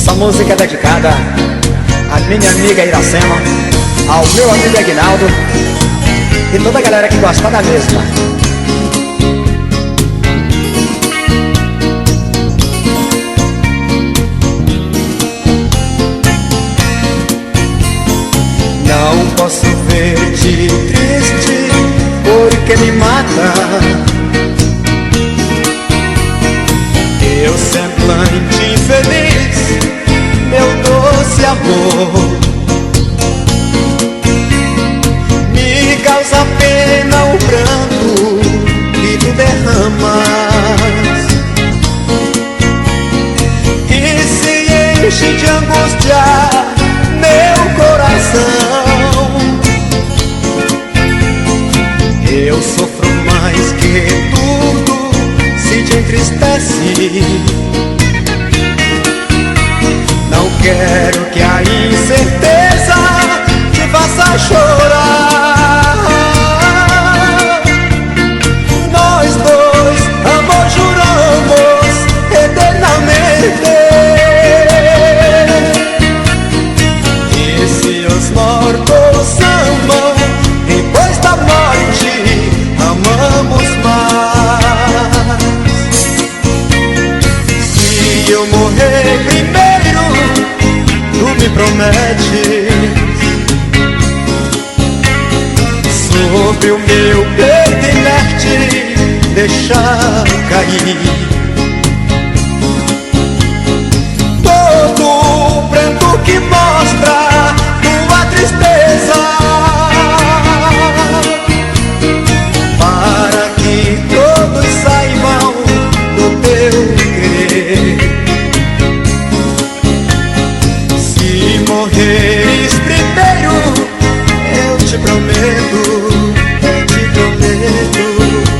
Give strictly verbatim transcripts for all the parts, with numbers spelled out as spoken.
Essa música é dedicada à minha amiga Iracema, ao meu amigo Aguinaldo e toda a galera que gosta da mesma. Não posso ver-te triste porque me mata teu semblante infeliz, meu doce amor. Me causa pena o pranto que tu derramas e se enche de angústia meu coração. Eu sofro mais que tudo se te entristece. Não quero que a incerteza te faça chorar. Nós dois, amor, juramos eternamente. E se os mortos amam, depois da morte amamos mais. Se eu morrer primeiro, tu me prometes sobre o meu peito inerte deixar cair todo o pranto que mostra tua tristeza, para que todos saibam do teu querer. Se morreres primeiro, eu te prometo, eu te prometo,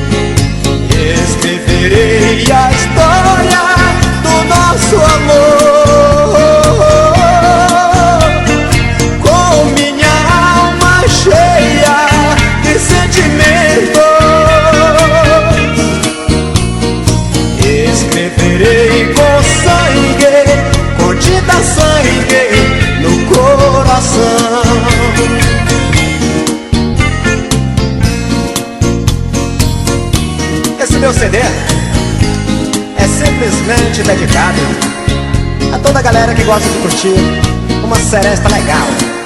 escreverei a história do nosso amor com minha alma cheia de sentimentos. Escreverei com sangue, com tinta sangue no coração. Esse meu C D é simplesmente dedicado a toda a galera que gosta de curtir uma seresta legal.